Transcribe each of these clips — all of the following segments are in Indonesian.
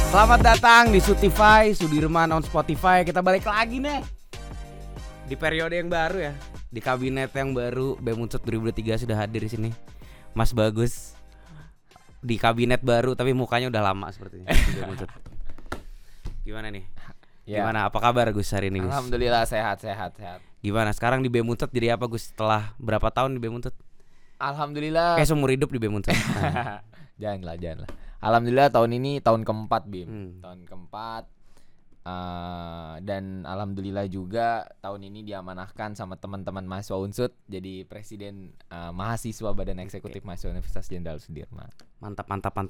Selamat datang di Sutify, Sudirman on Spotify. Kita balik lagi nih di periode yang baru ya, di kabinet yang baru. BEM Unsut 2023 sudah hadir di sini. Mas Bagus di kabinet baru tapi mukanya udah lama sepertinya. BEM Unsut. Gimana nih? Ya. Gimana? Apa kabar Gus hari ini Gus? Alhamdulillah sehat. Gimana? Sekarang di BEM Unsut jadi apa Gus? Setelah berapa tahun di BEM Unsut? Alhamdulillah. Kayak seumur hidup di BEM Unsut. Janganlah. Alhamdulillah tahun ini tahun keempat Bim. Tahun keempat. Dan alhamdulillah juga tahun ini diamanahkan sama teman-teman mahasiswa Unsut jadi presiden mahasiswa Badan Eksekutif Mahasiswa Universitas Jenderal Sudirman. Mantap.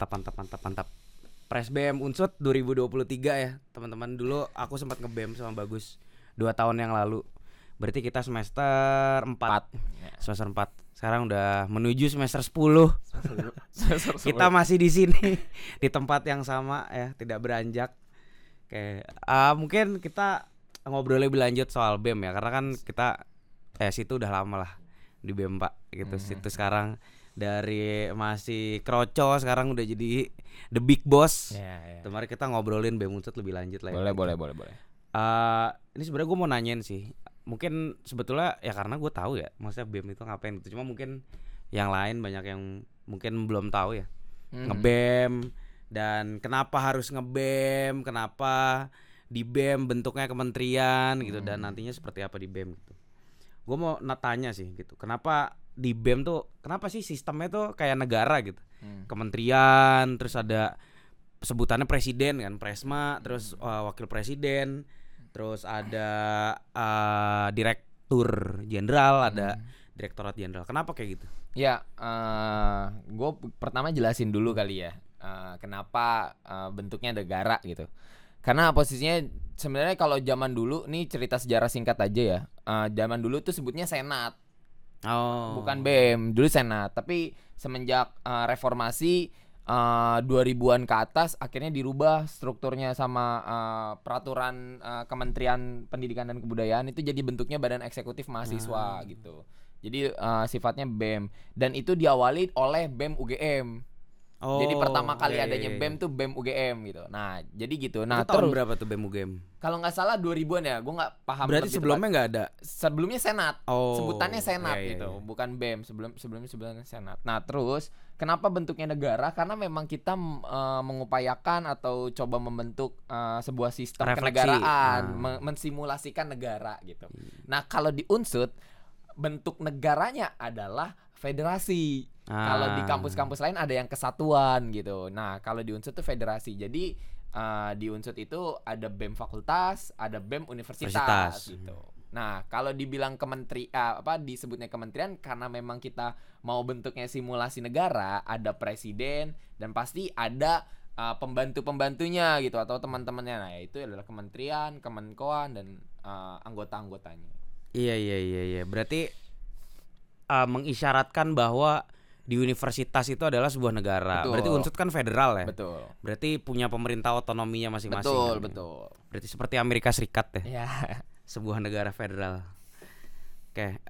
Pres BEM Unsut 2023 ya teman-teman. Dulu aku sempat nge-BEM sama Bagus 2 tahun yang lalu. Berarti kita semester 4. Semester 4. Sekarang udah menuju semester 10. Kita masih di sini di tempat yang sama ya, tidak beranjak. Oke, mungkin kita ngobrol lebih lanjut soal BEM ya, karena kan kita situ udah lama lah di BEM Pak gitu. Situ sekarang dari masih kroco sekarang udah jadi the big boss. Mari kita ngobrolin BEM Unsut lebih lanjut lah ya. Boleh. Ini sebenarnya gue mau nanyain sih. Mungkin sebetulnya ya karena gue tahu ya, maksudnya BEM itu ngapain gitu. Cuma mungkin yang lain banyak yang mungkin belum tahu ya. Nge-BEM dan kenapa harus nge-BEM, kenapa di BEM bentuknya kementerian gitu dan nantinya seperti apa di BEM gitu. Gue mau tanya sih gitu. Kenapa di BEM tuh kenapa sih sistemnya tuh kayak negara gitu. Kementerian, terus ada sebutannya presiden kan, Presma, terus wakil presiden, terus ada direktur jenderal, ada direktorat jenderal. Kenapa kayak gitu? Ya, gue pertama jelasin dulu kali ya. Kenapa bentuknya negara gitu. Karena posisinya sebenarnya kalau zaman dulu nih cerita sejarah singkat aja ya. Zaman dulu tuh sebutnya Senat. Bukan BEM, dulu Senat. Tapi semenjak reformasi 2000-an ke atas akhirnya dirubah strukturnya sama peraturan Kementerian Pendidikan dan Kebudayaan itu jadi bentuknya Badan Eksekutif Mahasiswa gitu. Jadi sifatnya BEM dan itu diawali oleh BEM UGM. Jadi pertama kali adanya BEM tuh BEM UGM gitu. Nah, jadi gitu. Nah, itu tahun berapa tuh BEM UGM? Kalau nggak salah 2000-an ya, gue nggak paham. Berarti sebelumnya nggak ada? Sebelumnya Senat, sebutannya Senat gitu, bukan BEM. Sebelumnya Senat. Nah, terus kenapa bentuknya negara? Karena memang kita mengupayakan atau coba membentuk sebuah sistem kenegaraan, mensimulasikan negara gitu. Nah, kalau di Unsut bentuk negaranya adalah federasi. Kalau di kampus-kampus lain ada yang kesatuan gitu. Nah, kalau di Unsut itu federasi. Jadi di Unsut itu ada BEM fakultas, ada BEM universitas gitu. Nah, kalau dibilang disebutnya kementerian karena memang kita mau bentuknya simulasi negara, ada presiden dan pasti ada pembantu-pembantunya gitu atau teman-temannya. Nah, itu adalah kementerian, kemenkoan dan anggota-anggotanya. Iya. Berarti mengisyaratkan bahwa di universitas itu adalah sebuah negara. Betul. Berarti Unsut kan federal ya. Betul. Berarti punya pemerintah otonominya masing-masing. Betul. Berarti seperti Amerika Serikat ya. Ya. Sebuah negara federal. Oke.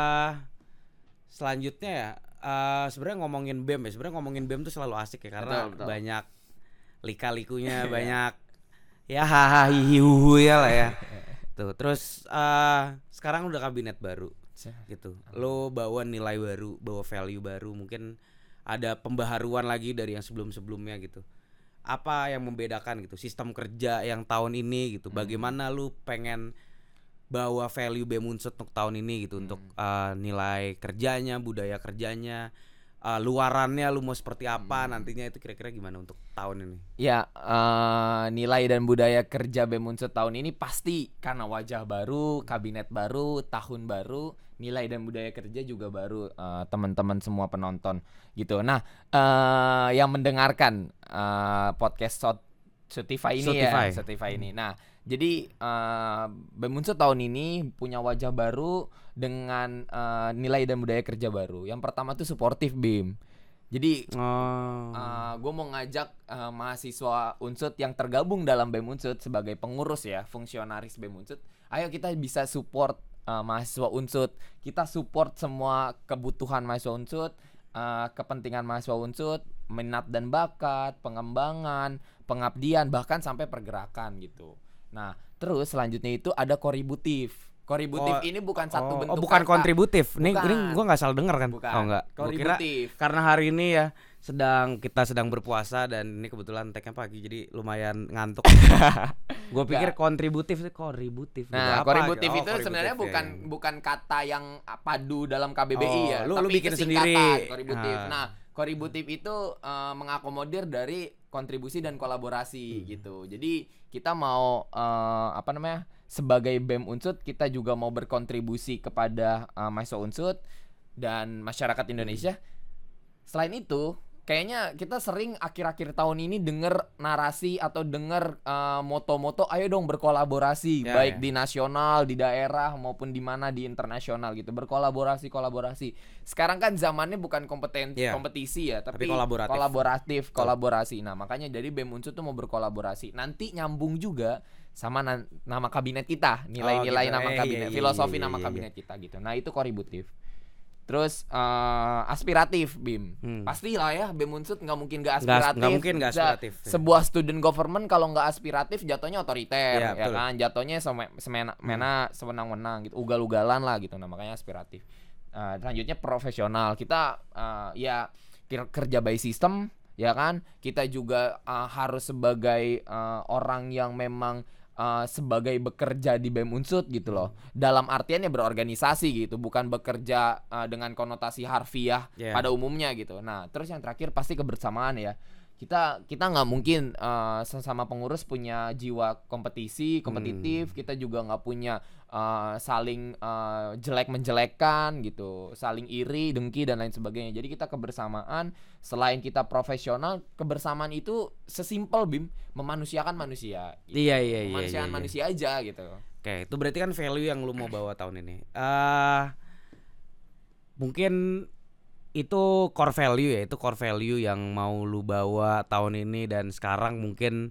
Selanjutnya ya. Sebenarnya ngomongin BEM ya. Sebenarnya ngomongin BEM tuh selalu asik ya karena Betul. banyak lika-likunya, banyak ya hahaha hihihu ya lah ya. Tuh, terus sekarang udah kabinet baru gitu. Lo bawa nilai baru, bawa value baru, mungkin ada pembaharuan lagi dari yang sebelum-sebelumnya gitu. Apa yang membedakan gitu sistem kerja yang tahun ini gitu. Bagaimana lu pengen bawa value BEM Unsut untuk tahun ini gitu untuk nilai kerjanya, budaya kerjanya, luarannya lu mau seperti apa nantinya itu kira-kira gimana untuk tahun ini? Ya, nilai dan budaya kerja BEM Unsut tahun ini pasti karena wajah baru, kabinet baru, tahun baru, nilai dan budaya kerja juga baru, teman-teman semua penonton gitu. Nah, yang mendengarkan podcast Spotify ini. Nah, jadi BEM Unsut tahun ini punya wajah baru dengan nilai dan budaya kerja baru. Yang pertama tuh suportif BEM. Jadi gue mau ngajak mahasiswa Unsut yang tergabung dalam BEM Unsut sebagai pengurus ya, fungsionaris BEM Unsut. Ayo kita bisa support mahasiswa Unsut. Kita support semua kebutuhan mahasiswa Unsut, kepentingan mahasiswa Unsut, minat dan bakat, pengembangan, pengabdian, bahkan sampai pergerakan gitu. Nah, terus selanjutnya itu ada koributif. Koributif ini bukan satu bentuk bukan kata. kontributif. Ini gua nggak salah dengar kan? Bukan. Oh enggak. Gua kira karena hari ini ya kita sedang berpuasa dan ini kebetulan tag-nya pagi jadi lumayan ngantuk. Gua pikir kontributif itu koributif. Nah, koributif itu sebenarnya bukan kata yang padu dalam KBBI ya, lu tapi bikin itu sendiri. Koributif. Nah, koributif itu mengakomodir dari kontribusi dan kolaborasi gitu. Jadi kita mau sebagai BEM Unsut kita juga mau berkontribusi kepada mahasiswa Unsut dan masyarakat Indonesia. Selain itu, kayaknya kita sering akhir-akhir tahun ini dengar narasi atau dengar moto-moto ayo dong berkolaborasi, baik di nasional, di daerah maupun di mana di internasional gitu. Kolaborasi. Sekarang kan zamannya bukan kompetisi ya, tapi kolaborasi. Nah, makanya jadi BEM Unsut tuh mau berkolaborasi. Nanti nyambung juga sama nama kabinet kita, nilai-nilai nama kabinet, filosofi nama kabinet kita gitu. Nah, itu koributif. Terus aspiratif, Bim. Pastilah ya, BEM Unsut nggak mungkin nggak aspiratif. Nggak mungkin nggak aspiratif. Sebuah student government kalau nggak aspiratif jatuhnya otoriter, ya kan? Jatuhnya semenang-menang gitu, ugal-ugalan lah gitu. Nah, makanya aspiratif. Selanjutnya profesional. Kita kerja by system, ya kan? Kita juga harus sebagai orang yang memang sebagai bekerja di BEM Unsut gitu loh. Dalam artian ya berorganisasi gitu, bukan bekerja dengan konotasi harfiah pada umumnya gitu. Nah, terus yang terakhir pasti kebersamaan ya. Kita nggak mungkin sesama pengurus punya jiwa kompetitif. Kita juga nggak punya saling jelek menjelekkan gitu, saling iri, dengki dan lain sebagainya. Jadi kita kebersamaan, selain kita profesional, kebersamaan itu sesimpel Bim, memanusiakan manusia. Gitu. Iya. Memanusiakan manusia aja gitu. Oke, itu berarti kan value yang lu mau bawa tahun ini. Mungkin itu core value ya, itu core value yang mau lu bawa tahun ini dan sekarang mungkin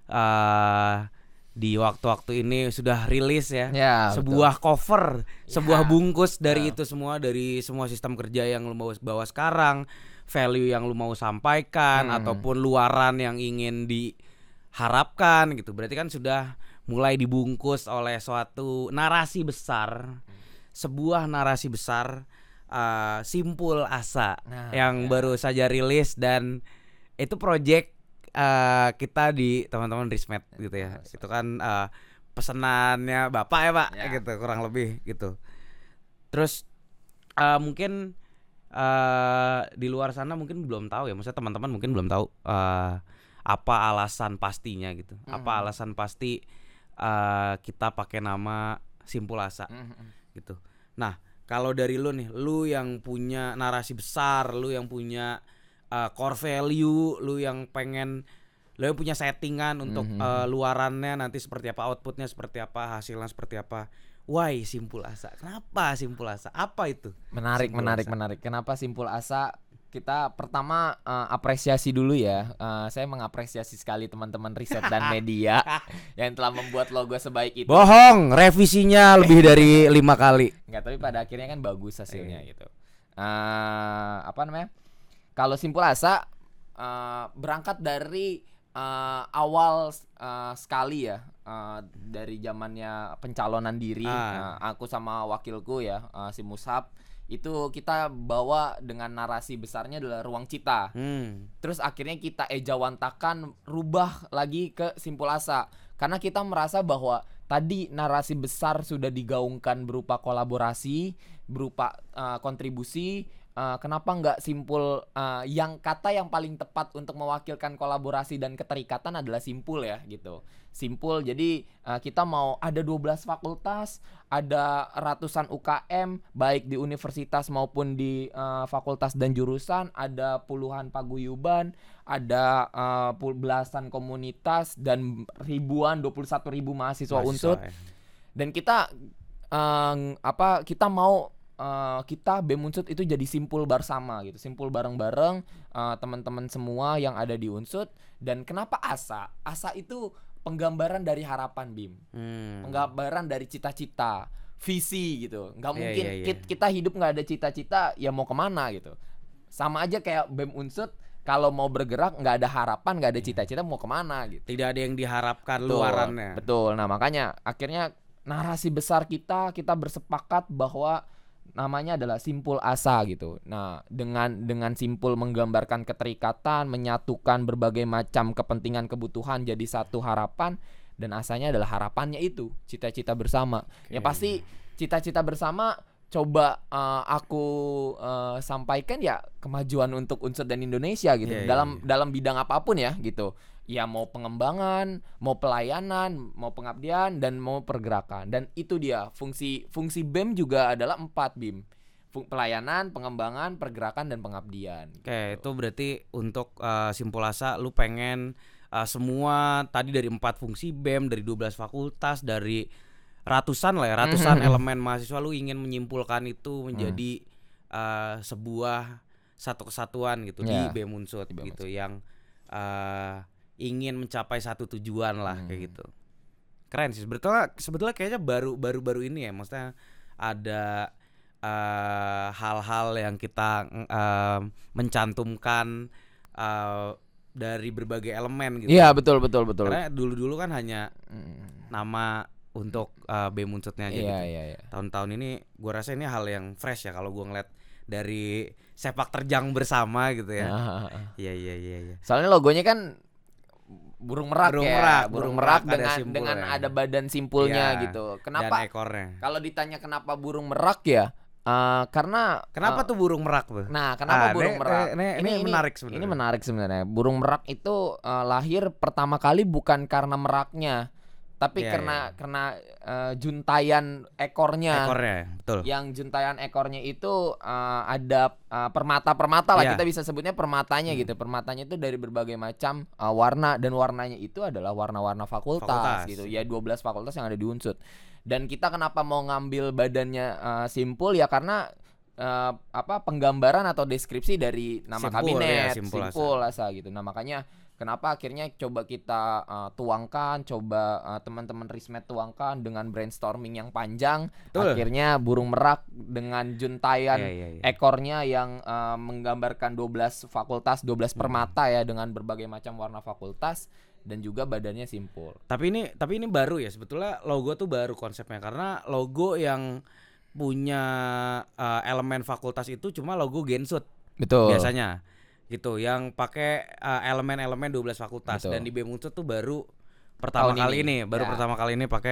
di waktu-waktu ini sudah rilis ya sebuah cover, sebuah bungkus dari itu semua, dari semua sistem kerja yang lu mau bawa sekarang, value yang lu mau sampaikan ataupun luaran yang ingin diharapkan gitu. Berarti kan sudah mulai dibungkus oleh suatu narasi besar, sebuah narasi besar. Simpul Asa yang baru saja rilis dan itu project kita di teman-teman Rismet gitu ya. Itu kan pesenannya Bapak ya Pak gitu kurang lebih gitu. Terus mungkin di luar sana mungkin belum tahu ya, maksudnya teman-teman mungkin belum tahu apa alasan pastinya gitu. Apa alasan pasti kita pakai nama Simpul Asa gitu. Nah, kalau dari lu nih, lu yang punya narasi besar, lu yang punya core value, lu yang punya settingan untuk luarannya nanti seperti apa, outputnya seperti apa, hasilnya seperti apa. Why Simpul Asa? Kenapa Simpul Asa? Apa itu? Menarik. Kenapa Simpul Asa? Kita pertama apresiasi dulu ya. Saya mengapresiasi sekali teman-teman riset dan media yang telah membuat logo sebaik itu. Bohong, revisinya lebih dari 5 kali. Enggak, tapi pada akhirnya kan bagus hasilnya gitu. Kalau Simpul Asa berangkat dari awal sekali ya, dari zamannya pencalonan diri. Aku sama wakilku ya, si Musab. Itu kita bawa dengan narasi besarnya adalah ruang cita. Terus akhirnya kita ejawantakan, rubah lagi ke Simpul Asa. Karena kita merasa bahwa tadi narasi besar sudah digaungkan berupa kolaborasi, berupa kontribusi. Kenapa nggak simpul, yang kata yang paling tepat untuk mewakilkan kolaborasi dan keterikatan adalah simpul ya gitu. Simpul, jadi kita mau ada 12 fakultas, ada ratusan UKM baik di universitas maupun di fakultas dan jurusan, ada puluhan paguyuban, ada belasan komunitas dan 21.000 mahasiswa Unsut. Dan kita kita mau kita BEM Unsut itu jadi simpul bersama gitu, simpul bareng-bareng teman-teman semua yang ada di Unsut. Dan kenapa Asa? Asa itu penggambaran dari harapan Bim, penggambaran dari cita-cita, visi gitu. Nggak mungkin kita hidup nggak ada cita-cita, ya mau kemana gitu. Sama aja kayak BEM Unsut kalau mau bergerak nggak ada harapan, nggak ada cita-cita mau kemana gitu. Tidak ada yang diharapkan Betul, luarannya. betul. Nah makanya akhirnya narasi besar kita bersepakat bahwa namanya adalah simpul asa gitu. Nah dengan simpul menggambarkan keterikatan, menyatukan berbagai macam kepentingan kebutuhan jadi satu harapan, dan asanya adalah harapannya itu cita-cita bersama. Yang pasti cita-cita bersama coba aku sampaikan ya kemajuan untuk Unsur dan Indonesia gitu. Dalam bidang apapun ya gitu. Ya mau pengembangan, mau pelayanan, mau pengabdian, dan mau pergerakan. Dan itu dia fungsi BEM juga adalah 4 BIM. Pelayanan, pengembangan, pergerakan, dan pengabdian. Oke, itu berarti untuk Simpul Asa lu pengen semua tadi dari 4 fungsi BEM, dari 12 fakultas, dari ratusan elemen mahasiswa, lu ingin menyimpulkan itu menjadi sebuah satu kesatuan gitu di BEM Unsur gitu yang ingin mencapai satu tujuan lah kayak gitu. Keren sih sebetulnya kayaknya baru ini ya, maksudnya ada hal-hal yang kita mencantumkan dari berbagai elemen gitu. Iya, betul. Karena dulu kan hanya nama untuk BEM Unsurnya aja gitu. Iya. Tahun-tahun ini gue rasa ini hal yang fresh ya kalau gue ngeliat dari sepak terjang bersama gitu ya. Iya. Soalnya logonya kan burung merak dengan ya. ada badan simpulnya gitu. Kenapa? Dan ekornya. Kalau ditanya kenapa burung merak ya? Karena kenapa tuh burung merak tuh? Nah, kenapa burung merak? Ini menarik sebenarnya. Ini menarik sebenarnya. Burung merak itu lahir pertama kali bukan karena meraknya, tapi karena juntayan ekornya. Betul. Yang juntayan ekornya itu ada permata-permata lah, kita bisa sebutnya permatanya gitu. Permatanya itu dari berbagai macam warna, dan warnanya itu adalah warna-warna fakultas gitu. Ya 12 fakultas yang ada di Unsur. Dan kita kenapa mau ngambil badannya simpul ya karena penggambaran atau deskripsi dari nama kabinet simpul asa gitu. Nah makanya kenapa akhirnya coba kita tuangkan, teman-teman Rismet tuangkan dengan brainstorming yang panjang. Betul. Akhirnya burung merak dengan juntayan ekornya yang menggambarkan 12 fakultas, 12 permata ya dengan berbagai macam warna fakultas. Dan juga badannya simpul. Tapi ini baru ya, sebetulnya logo tuh baru konsepnya, karena logo yang punya elemen fakultas itu cuma logo Gensut. Betul. Biasanya gitu, yang pakai elemen-elemen 12 fakultas. Betul. Dan di BEM Unsur tuh baru pertama kali ini pakai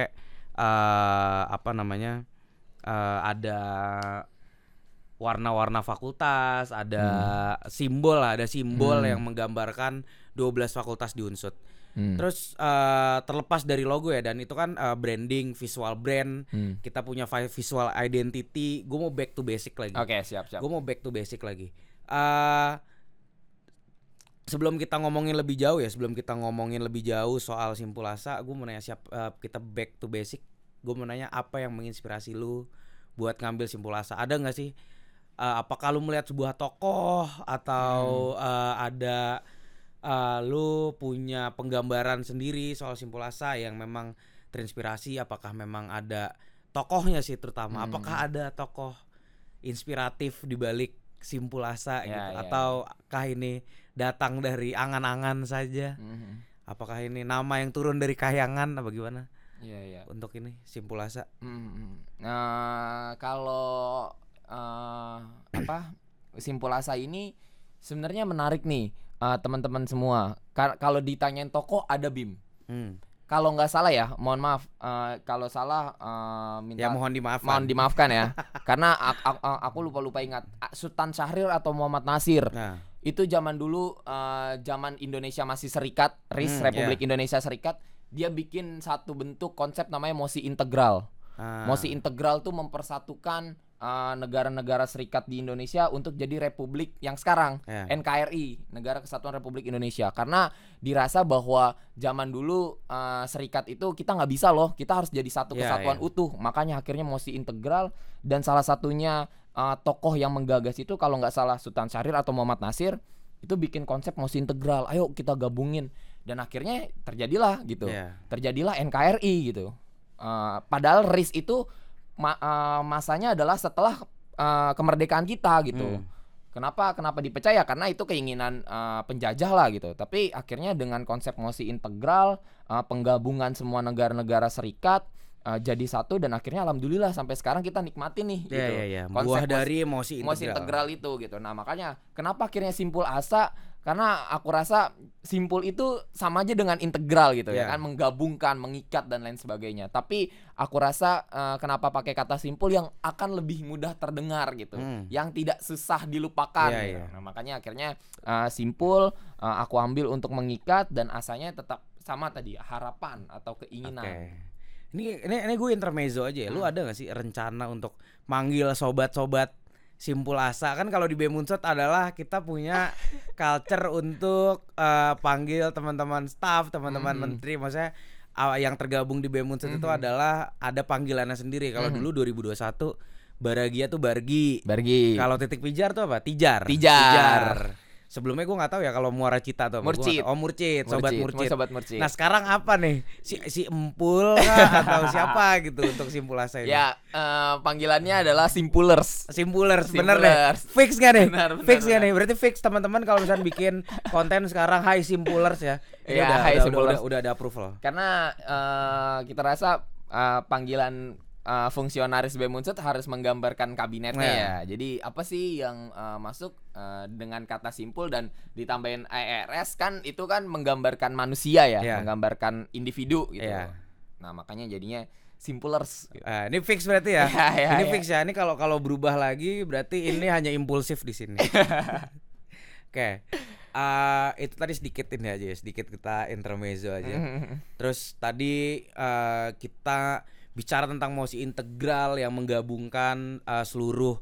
ada warna-warna fakultas, ada simbol yang menggambarkan 12 fakultas di Unsur. Terus terlepas dari logo ya, dan itu kan branding, visual brand, kita punya visual identity. Gue mau back to basic lagi. Oke, siap. Gue mau back to basic lagi. Sebelum kita ngomongin lebih jauh soal Simpul Asa, gue mau nanya kita back to basic. Gue mau nanya apa yang menginspirasi lu buat ngambil Simpul Asa? Ada nggak sih? Apakah lu melihat sebuah tokoh atau ada lu punya penggambaran sendiri soal Simpul Asa yang memang terinspirasi? Apakah memang ada tokohnya sih terutama? Apakah ada tokoh inspiratif di balik Simpul Asa gitu? Ataukah ini datang dari angan-angan saja? Apakah ini nama yang turun dari kayangan apa gimana? Untuk ini Simpul Asa. Kalau Simpul Asa ini sebenarnya menarik nih. Teman-teman semua, kalau ditanyain tokoh ada BIM. Kalau nggak salah ya, mohon maaf. Kalau salah minta mohon dimaafkan ya. Karena aku lupa ingat Sultan Syahrir atau Muhammad Nasir. Itu zaman dulu, zaman Indonesia masih serikat, Republik Indonesia Serikat, dia bikin satu bentuk konsep namanya mosi integral. Mosi integral tuh mempersatukan negara-negara serikat di Indonesia untuk jadi republik yang sekarang, NKRI, Negara Kesatuan Republik Indonesia. Karena dirasa bahwa zaman dulu serikat itu kita nggak bisa loh, kita harus jadi satu kesatuan utuh. Makanya akhirnya mosi integral, dan salah satunya tokoh yang menggagas itu kalau nggak salah Sultan Syahrir atau Muhammad Nasir, itu bikin konsep mosi integral. Ayo kita gabungin, dan akhirnya terjadilah gitu, terjadilah NKRI gitu. Padahal RIS itu masanya adalah setelah kemerdekaan kita gitu. Kenapa dipecah ya? Karena itu keinginan penjajah lah gitu. Tapi akhirnya dengan konsep mosi integral, penggabungan semua negara-negara serikat jadi satu, dan akhirnya alhamdulillah sampai sekarang kita nikmatin nih gitu. Buah dari mosi integral itu gitu. Nah, makanya kenapa akhirnya Simpul Asa? Karena aku rasa simpul itu sama aja dengan integral gitu ya kan, menggabungkan, mengikat dan lain sebagainya. Tapi aku rasa kenapa pakai kata simpul yang akan lebih mudah terdengar gitu, yang tidak susah dilupakan. Gitu. Nah, makanya akhirnya simpul aku ambil untuk mengikat, dan asanya tetap sama tadi, harapan atau keinginan. Ini gue intermezzo aja ya. Lu ada gak sih rencana untuk manggil sobat-sobat Simpul Asa? Kan kalau di BEM Unsut adalah kita punya culture untuk panggil teman-teman staff, teman-teman menteri, maksudnya yang tergabung di BEM Unsut itu adalah ada panggilannya sendiri. Kalau dulu 2021 Baragia tuh Bargi. Kalau Titik Pijar tuh apa? Tijar. Sebelumnya gue nggak tahu ya kalau Muara Cita tuh. Murcit. Sobat Murcit. Nah sekarang apa nih? Si Empul kah? Atau siapa gitu untuk Simpul Asa ini? Ya panggilannya adalah Simpulers. Bener deh. Fix gak nih? Benar. Nih? Berarti fix teman-teman kalau misalnya bikin konten sekarang Hai Simpulers ya. Iya, udah ada approval. Karena kita rasa panggilan fungsionaris BEM Unsut harus menggambarkan kabinetnya ya. Jadi apa sih yang masuk dengan kata simpul dan ditambahin IRS, kan itu kan menggambarkan manusia ya, menggambarkan individu gitu. Nah, makanya jadinya Simpulers. Ini fix berarti ya. Ini fix ya. Ini kalau berubah lagi berarti ini hanya impulsif di sini. Oke. Itu tadi sedikit ini aja ya, sedikit kita intermezzo aja. Terus tadi kita bicara tentang mosi integral yang menggabungkan seluruh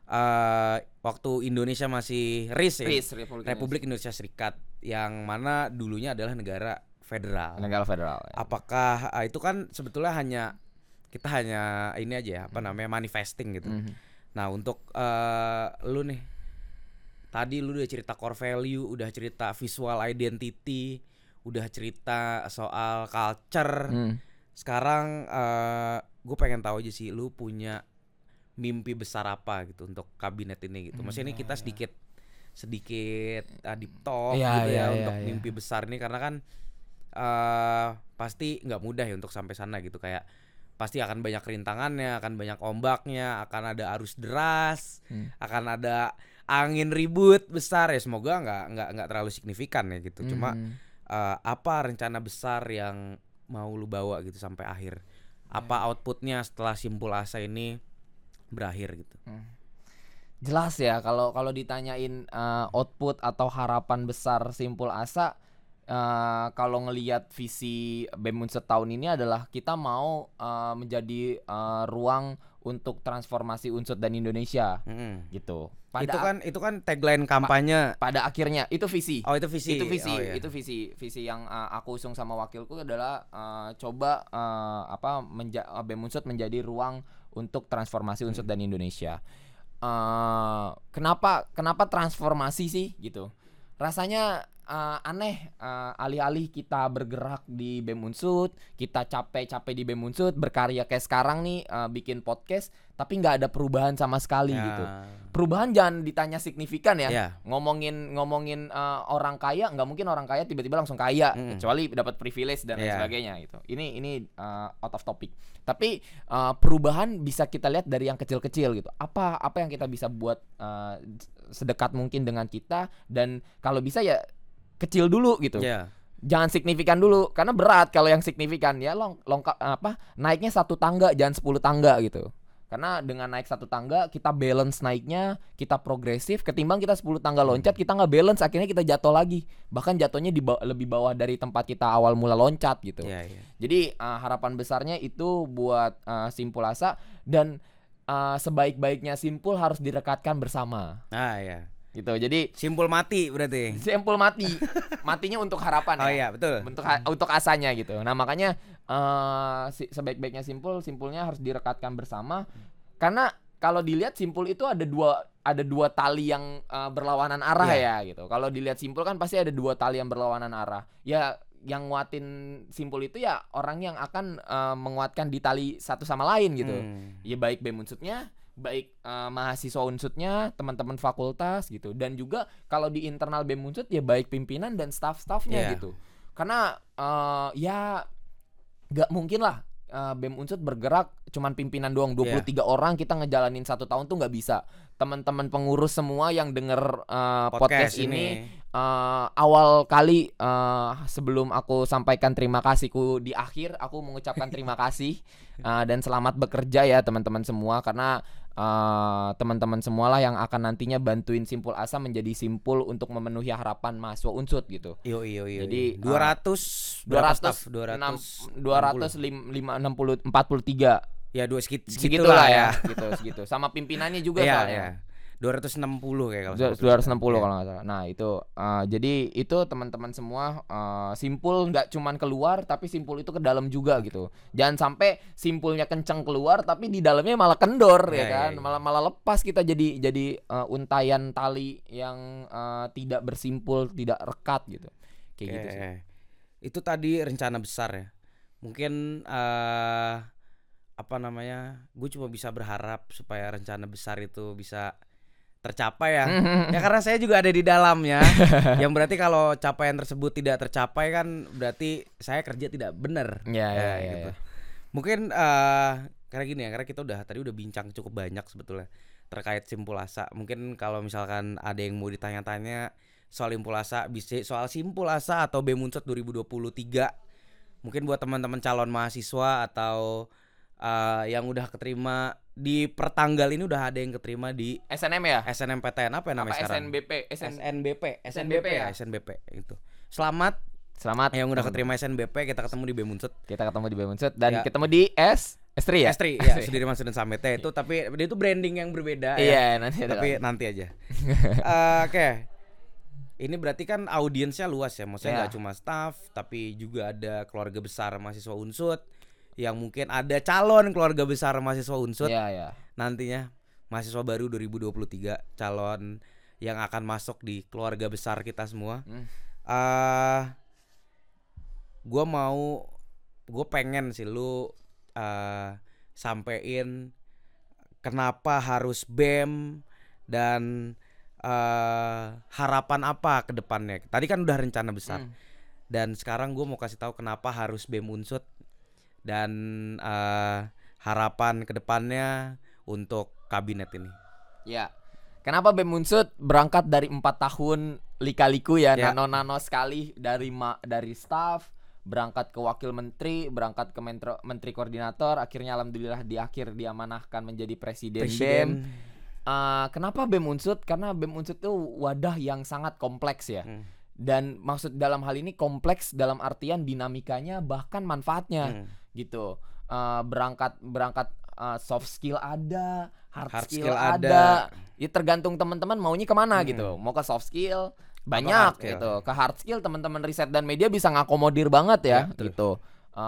waktu Indonesia masih RIS ya, Republik Indonesia Serikat, yang mana dulunya adalah negara federal. Apakah itu kan sebetulnya kita hanya ini aja ya, manifesting gitu. Nah untuk lu nih, tadi lu udah cerita core value, udah cerita visual identity, udah cerita soal culture. Sekarang gue pengen tahu aja sih, lu punya mimpi besar apa gitu untuk kabinet ini gitu. Maksudnya ini kita sedikit deep talk gitu ya untuk mimpi besar ini, karena kan pasti nggak mudah ya untuk sampai sana gitu. Kayak pasti akan banyak rintangannya, akan banyak ombaknya, akan ada arus deras, akan ada angin ribut besar ya. Semoga nggak terlalu signifikan ya gitu. Cuma apa rencana besar yang mau lu bawa gitu sampai akhir? Apa outputnya setelah Simpul Asa ini berakhir gitu? Jelas ya, kalau ditanyain output atau harapan besar Simpul Asa, kalau ngelihat visi BEM Unsut tahun ini adalah kita mau menjadi ruang untuk transformasi Unsut dan Indonesia gitu. Itu kan tagline kampanye. Pada akhirnya itu visi. Itu visi. Itu visi yang aku usung sama wakilku adalah coba BEM Unsut menjadi ruang untuk transformasi Unsut dan Indonesia. Kenapa transformasi sih gitu? Rasanya aneh, alih-alih kita bergerak di BEM Unsut, kita capek-capek di BEM Unsut, berkarya kayak sekarang nih, bikin podcast, tapi nggak ada perubahan sama sekali gitu. Perubahan jangan ditanya signifikan ya. Ngomongin orang kaya, nggak mungkin orang kaya tiba-tiba langsung kaya, kecuali dapat privilege dan lain sebagainya gitu. Ini out of topic. Tapi perubahan bisa kita lihat dari yang kecil-kecil gitu. Apa yang kita bisa buat sedekat mungkin dengan kita, dan kalau bisa ya kecil dulu gitu. Jangan signifikan dulu, karena berat kalau yang signifikan ya naiknya 1 tangga jangan 10 tangga gitu. Karena dengan naik 1 tangga kita balance naiknya, kita progresif, ketimbang kita 10 tangga loncat kita nggak balance, akhirnya kita jatuh lagi. Bahkan jatuhnya lebih bawah dari tempat kita awal mula loncat gitu. Jadi harapan besarnya itu buat Simpul Asa, dan sebaik-baiknya Simpul harus direkatkan bersama. Gitu. Jadi Simpul mati berarti. Simpul mati. Matinya untuk harapan ya. Betul. Untuk asanya gitu. Nah, makanya sebaik-baiknya simpulnya harus direkatkan bersama. Karena kalau dilihat simpul itu ada dua tali yang berlawanan arah ya gitu. Kalau dilihat simpul kan pasti ada 2 tali yang berlawanan arah. Ya yang nguatin simpul itu ya orang yang akan menguatkan di tali satu sama lain gitu. Ya baik BEM Unsutnya baik mahasiswa Unsudnya, teman-teman fakultas gitu, dan juga kalau di internal BEM Unsud ya baik pimpinan dan staff-staffnya gitu. Karena ya nggak mungkin lah BEM Unsud bergerak cuman pimpinan doang 23 orang kita ngejalanin 1 tahun tuh nggak bisa. Teman-teman pengurus semua yang denger podcast ini awal kali sebelum aku sampaikan terima kasihku di akhir, aku mengucapkan terima kasih dan selamat bekerja ya teman-teman semua, karena teman-teman semualah yang akan nantinya bantuin Simpul Asa menjadi simpul untuk memenuhi harapan mahasiswa Unsud gitu. Yo. Jadi 200 243. Ya segitulah ya. Segitu. Sama pimpinannya juga soalnya. 260 kayak kalau 260 kalau nggak salah. Nah itu jadi itu teman-teman semua simpul nggak cuman keluar tapi simpul itu ke dalam juga gitu. Jangan sampai simpulnya kenceng keluar tapi di dalamnya malah kendor ya kan. Malah lepas kita jadi untayan tali yang tidak bersimpul, tidak rekat gitu. Kayak gitu sih. Itu tadi rencana besar ya. Mungkin gue cuma bisa berharap supaya rencana besar itu bisa tercapai ya. Ya karena saya juga ada di dalamnya. Yang berarti kalau capaian tersebut tidak tercapai kan berarti saya kerja tidak benar. Gitu. Mungkin karena gini ya, karena kita tadi udah bincang cukup banyak sebetulnya terkait Simpul Asa. Mungkin kalau misalkan ada yang mau ditanya-tanya soal Simpul Asa, bisa soal Simpul Asa atau BEM Unsud 2023. Mungkin buat teman-teman calon mahasiswa atau yang udah keterima di pertanggal ini, udah ada yang keterima di SNM ya? SNMPTN apa ya namanya sekarang? SNBP ya? SNBP itu. Selamat yang udah keterima SNBP, kita ketemu di BEM Unsud. Dan ketemu di S3 ya? S3 ya, Sudirman Said Samete itu, tapi dia itu branding yang berbeda ya. Nanti aja. Oke. Ini berarti kan audiensnya luas ya, maksudnya nggak cuma staff, tapi juga ada keluarga besar mahasiswa Unsud, yang mungkin ada calon keluarga besar mahasiswa Unsud nantinya, mahasiswa baru 2023, calon yang akan masuk di keluarga besar kita semua. Gue pengen sih lu sampein kenapa harus BEM dan harapan apa ke depannya. Tadi kan udah rencana besar. Dan sekarang gue mau kasih tahu kenapa harus BEM Unsud dan harapan ke depannya untuk kabinet ini. Ya. Kenapa BEM Unsud berangkat dari 4 tahun lika-liku ya, nano-nano sekali dari staff, berangkat ke wakil menteri, berangkat ke menteri koordinator, akhirnya alhamdulillah di akhir diamanahkan menjadi presiden. BEM. Kenapa BEM Unsud? Karena BEM Unsud itu wadah yang sangat kompleks ya. Dan maksud dalam hal ini kompleks dalam artian dinamikanya bahkan manfaatnya gitu. Berangkat soft skill ada, hard skill ada. Ya tergantung teman-teman maunya kemana gitu. Mau ke soft skill banyak gitu. Ke hard skill teman-teman riset dan media bisa ngakomodir banget ya gitu.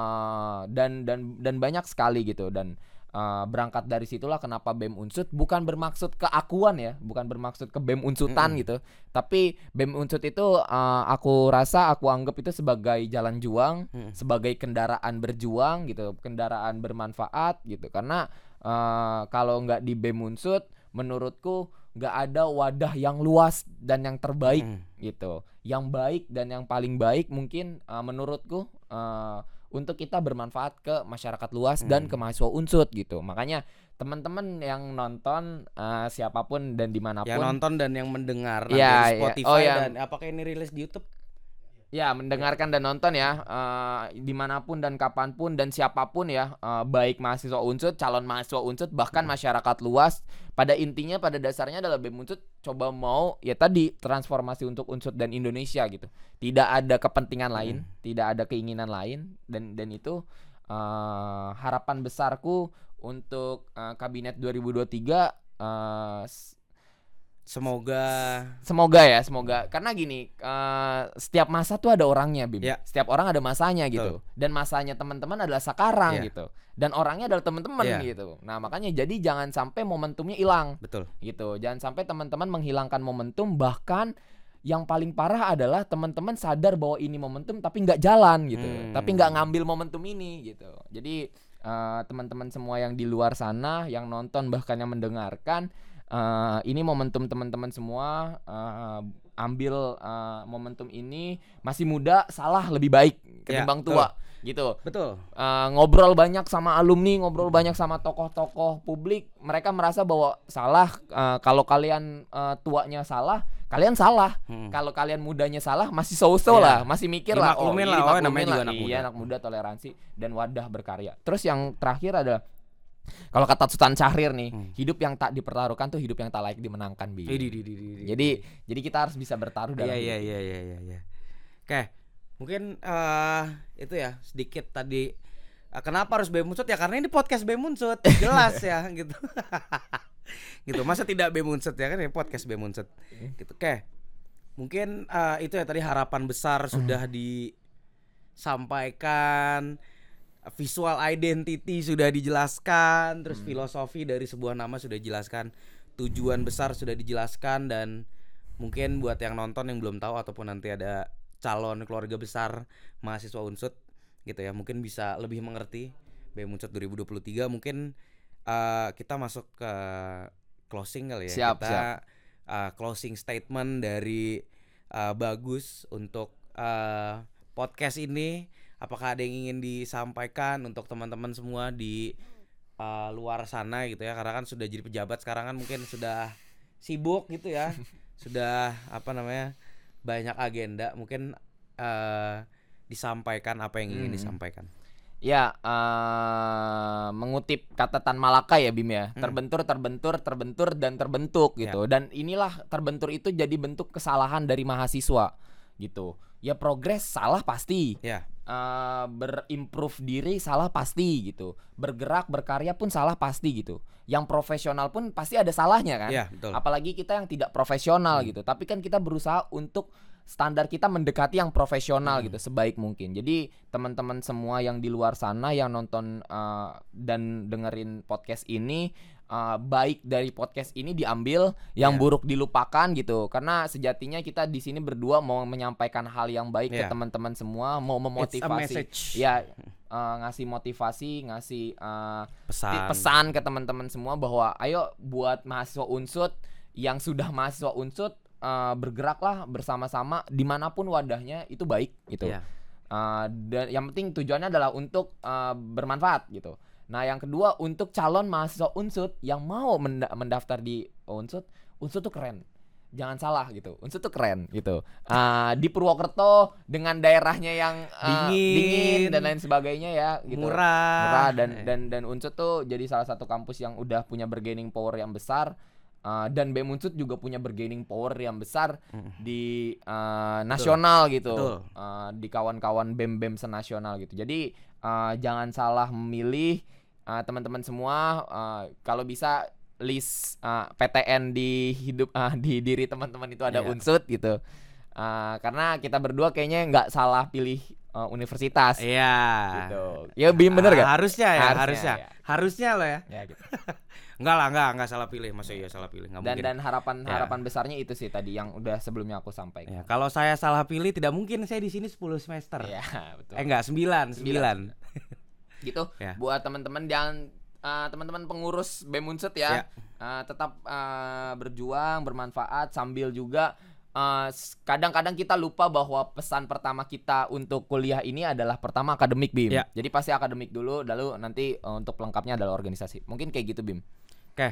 Dan banyak sekali gitu. Dan berangkat dari situlah kenapa BEM Unsud, bukan bermaksud keakuan ya, bukan bermaksud ke BEM Unsutan gitu, tapi BEM Unsud itu aku anggap itu sebagai jalan juang, sebagai kendaraan berjuang gitu, kendaraan bermanfaat gitu. Karena kalau nggak di BEM Unsud, menurutku nggak ada wadah yang luas dan yang terbaik gitu, yang baik dan yang paling baik mungkin menurutku untuk kita bermanfaat ke masyarakat luas dan ke mahasiswa Unsud gitu. Makanya teman-teman yang nonton siapapun dan dimanapun, yang nonton dan yang mendengar nanti di Spotify dan apakah ini rilis di YouTube? Ya, mendengarkan dan nonton ya, dimanapun dan kapanpun dan siapapun ya, baik mahasiswa Unsud, calon mahasiswa Unsud, bahkan masyarakat luas. Pada intinya, pada dasarnya adalah BEM Unsud coba mau ya tadi transformasi untuk Unsud dan Indonesia gitu. Tidak ada kepentingan lain, tidak ada keinginan lain, dan itu harapan besarku untuk kabinet 2023. Semoga karena gini, setiap masa tuh ada orangnya, Bim. Setiap orang ada masanya gitu. Dan masanya teman-teman adalah sekarang gitu. Dan orangnya adalah teman-teman gitu. Nah, makanya jadi jangan sampai momentumnya hilang. Betul. Gitu. Jangan sampai teman-teman menghilangkan momentum, bahkan yang paling parah adalah teman-teman sadar bahwa ini momentum tapi nggak jalan gitu. Tapi nggak ngambil momentum ini gitu. Jadi teman-teman semua yang di luar sana, yang nonton bahkan yang mendengarkan, ini momentum teman-teman semua, ambil momentum ini, masih muda salah lebih baik ketimbang tua. Gitu. Betul. Ngobrol banyak sama alumni, ngobrol banyak sama tokoh-tokoh publik, mereka merasa bahwa salah. Kalau kalian tuanya salah, kalian salah. Kalau kalian mudanya salah, masih so-so lah, masih mikir lah. Namanya juga anak muda. Anak muda, toleransi dan wadah berkarya. Terus yang terakhir adalah, kalau kata Sultan Syahrir nih, hidup yang tak dipertaruhkan tuh hidup yang tak layak dimenangkan, Bi. Jadi kita harus bisa bertaruh dalam hidup. Iya. Oke. Mungkin itu ya sedikit tadi kenapa harus Bem Unsut ya, karena ini podcast Bem Unsut, jelas ya gitu. Gitu. Masa tidak Bem Unsut ya, kan ini podcast Bem Unsut. Gitu. Oke. Mungkin itu ya tadi harapan besar sudah disampaikan, visual identity sudah dijelaskan, terus filosofi dari sebuah nama sudah dijelaskan, tujuan besar sudah dijelaskan, dan mungkin buat yang nonton yang belum tahu ataupun nanti ada calon keluarga besar mahasiswa Unsut gitu ya, mungkin bisa lebih mengerti Bem Unsut 2023. Mungkin kita masuk ke closing kali ya. Siap. Closing statement dari Bagus untuk podcast ini. Apakah ada yang ingin disampaikan untuk teman-teman semua di luar sana gitu ya, karena kan sudah jadi pejabat sekarang kan, mungkin sudah sibuk gitu ya. Sudah banyak agenda, mungkin disampaikan apa yang ingin disampaikan. Ya, mengutip kata Tan Malaka ya, Bim ya, terbentur dan terbentuk gitu. Dan inilah terbentur itu jadi bentuk kesalahan dari mahasiswa gitu. Ya, progres salah pasti. Berimprove diri salah pasti gitu. Bergerak, berkarya pun salah pasti gitu. Yang profesional pun pasti ada salahnya kan. Betul. Apalagi kita yang tidak profesional gitu. Tapi kan kita berusaha untuk standar kita mendekati yang profesional gitu sebaik mungkin. Jadi teman-teman semua yang di luar sana yang nonton dan dengerin podcast ini, baik dari podcast ini diambil, yang buruk dilupakan gitu. Karena sejatinya kita di sini berdua mau menyampaikan hal yang baik ke teman-teman semua, mau memotivasi. Ngasih motivasi, ngasih pesan ke teman-teman semua bahwa ayo buat mahasiswa Unsut yang sudah mahasiswa Unsut, bergeraklah bersama-sama dimanapun wadahnya itu baik gitu. Dan yang penting tujuannya adalah untuk bermanfaat gitu. Nah yang kedua, untuk calon mahasiswa Unsut yang mau mendaftar di Unsut tuh keren. Jangan salah gitu, Unsut tuh keren gitu. Di Purwokerto dengan daerahnya yang dingin dan lain sebagainya ya gitu. Murah dan Unsut tuh jadi salah satu kampus yang udah punya bargaining power yang besar. Dan Bem Unsut juga punya bargaining power yang besar di nasional gitu. Di kawan-kawan BEM senasional gitu. Jadi jangan salah memilih, teman-teman semua. Kalau bisa list PTN di diri teman-teman itu ada Unsut gitu. Karena kita berdua kayaknya nggak salah pilih universitas. Gitu. Ya Bim, bener gak? Harusnya loh ya. Gitu. Enggak salah pilih, masa iya salah pilih, enggak mungkin. Dan harapan besarnya itu sih tadi yang udah sebelumnya aku sampaikan. Kalau saya salah pilih tidak mungkin saya di sini 10 semester. Betul. Enggak, 9. Gitu. Buat teman-teman yang teman-teman pengurus Bem Unsut ya, tetap berjuang, bermanfaat sambil juga kadang-kadang kita lupa bahwa pesan pertama kita untuk kuliah ini adalah pertama akademik, Bim. Jadi pasti akademik dulu, lalu nanti untuk pelengkapnya adalah organisasi. Mungkin kayak gitu, Bim. Oke.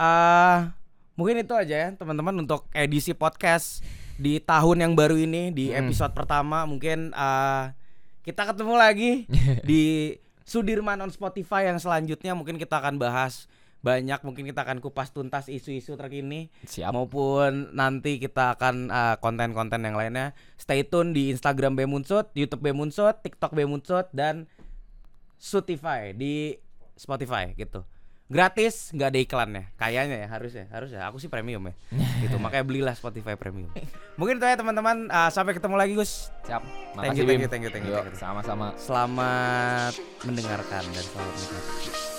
Mungkin itu aja ya teman-teman untuk edisi podcast di tahun yang baru ini, di episode pertama. Mungkin kita ketemu lagi di Sudirman on Spotify yang selanjutnya. Mungkin kita akan bahas banyak, mungkin kita akan kupas tuntas isu-isu terkini. Maupun nanti kita akan konten-konten yang lainnya. Stay tune di Instagram Bem Unsut, YouTube Bem Unsut, TikTok Bem Unsut, dan Sutify di Spotify gitu. Gratis, nggak ada iklannya. Kayaknya ya, harusnya. Aku sih premium ya. Gitu, makanya belilah Spotify premium. Mungkin itu ya teman-teman. Sampai ketemu lagi, Gus. Siap. Makasih, thank you. Sama-sama. Selamat mendengarkan dan selamat menikmati.